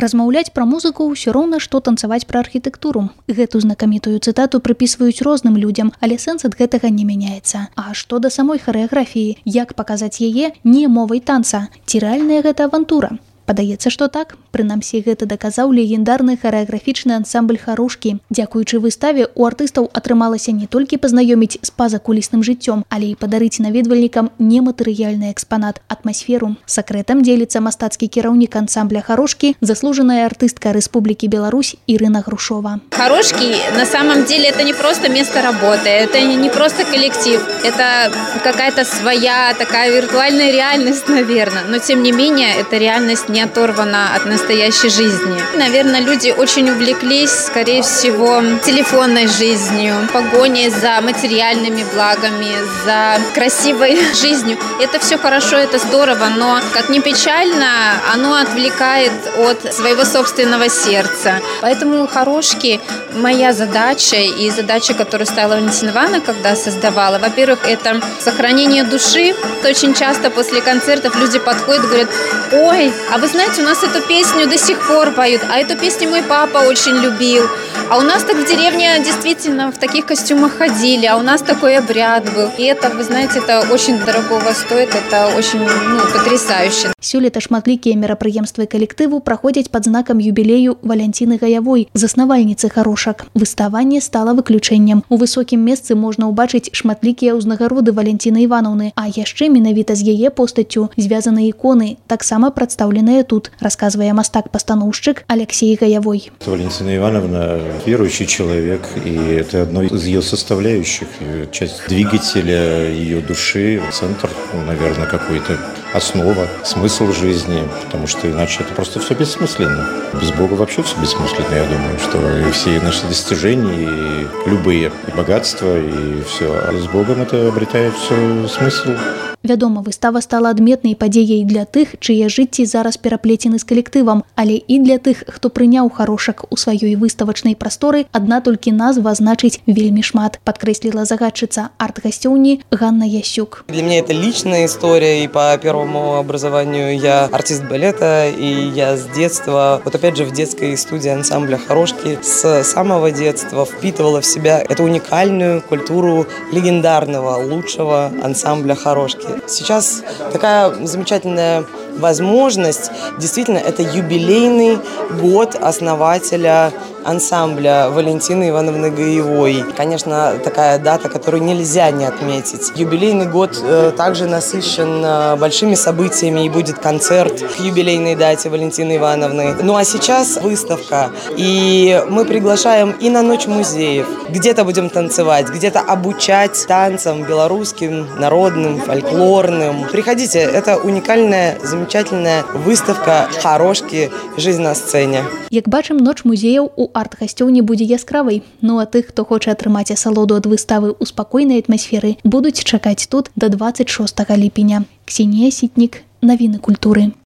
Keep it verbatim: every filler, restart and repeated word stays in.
Размаўляць пра музыку ўсё роўна, што танцаваць пра архітэктуру. Гэту знакамітую цытату прыпісваюць розным людзям, але сэнс ад гэтага не мяняецца. А што да самой харэаграфіі? Як паказаць яе не мовай танца? Ці рэальная гэта авантура? Падаецца, што так. Прынамсі, гэта даказаў легендарны харэаграфічны ансамбль «Харошкі». Дзякуючы выставе у артыстаў атрымалася не толькі пазнаёміць з пазакулісным жыццём, але і падарыць наведвальнікам нематэрыяльны экспанат – атмасферу. Сакрэтам дзеліцца мастацкі кіраўнік ансамбля «Харошкі», заслужаная артыстка Рэспублікі Беларусь Ірына Грушова. «Харошкі» на самом деле это не просто место работы, это не просто коллектив, это какая-то своя такая виртуальная реальность, наверное. Но тем не менее, эта реальность не оторвана от настоящей жизни. Наверное, люди очень увлеклись, скорее всего, телефонной жизнью, погоней за материальными благами, за красивой жизнью. Это все хорошо, это здорово, но, как ни печально, оно отвлекает от своего собственного сердца. Поэтому «Харошки» моя задача и задача, которую ставила Валентина Ивановна, когда создавала, во-первых, это сохранение души. Очень часто после концертов люди подходят и говорят: «Ой, а вы знаете, у нас эту песню до сих пор поют, а эту песню мой папа очень любил. А у нас так в деревне действительно в таких костюмах ходили, а у нас такой обряд был». И это, вы знаете, это очень дорогого стоит, это очень ну, потрясающе. Сёлета шматлікія мерапрыемствы калектыву праходзяць пад знакам юбілею Валянціны Гаявой, заснавальніцы «Харошак». Выстава не стала выключэннем. У высокім месцы можна ўбачыць шматлікія ўзнагароды Валянціны Івановны, а яшчэ менавіта з яе постаццю звязаны іконы, таксама прадстаўленыя тут, расказвае мастак-пастаноўшчык Алексей Гаявой. Валентина Ивановна верующий человек, и это одно из ее составляющих, часть двигателя ее души, центр, наверное, какой-то основа, смысл жизни, потому что иначе это просто все бессмысленно. Без Бога вообще все бессмысленно, я думаю, что и все наши достижения, и любые, и богатства, и все. А с Богом это обретает все смысл. Вядома, выстава стала адметнай падзеяй для тых, чые жыцці зараз пераплецены з калектывам, але і для тых, хто прыняў «Харошак» у сваёй выставачнай прасторы, адна толькі назва значыць вельмі шмат, падкрэсліла загадчыца арт-гасцёўні Ганна Ясюк. Для меня это личная история, и по первому образованию я артист балета, и я с детства, вот опять же в детской студии ансамбля «Харошки» с самого детства впитывала в себя эту уникальную культуру легендарного, лучшего ансамбля «Харошки». Сейчас такая замечательная возможность, действительно, это юбилейный год основателя ансамбля Валентины Ивановны Гаевой. Конечно, такая дата, которую нельзя не отметить. Юбилейный год э, также насыщен э, большими событиями, и будет концерт к юбилейной дате Валентины Ивановны. Ну а сейчас выставка, и мы приглашаем и на Ночь музеев. Где-то будем танцевать, где-то обучать танцам белорусским, народным, фольклорным. Приходите, это уникальная, замечательная выставка «Харошки. Жизнь на сцене». Як бачым, Ноч музеяў у арт-гасцёўні будзе яскравай. Ну а тых, хто хоча атрымаць асалоду ад выставы ў спакойнай атмасферы, будуць чакаць тут да дваццаць шостага ліпеня. Ксенія Сітнік, навіны культуры.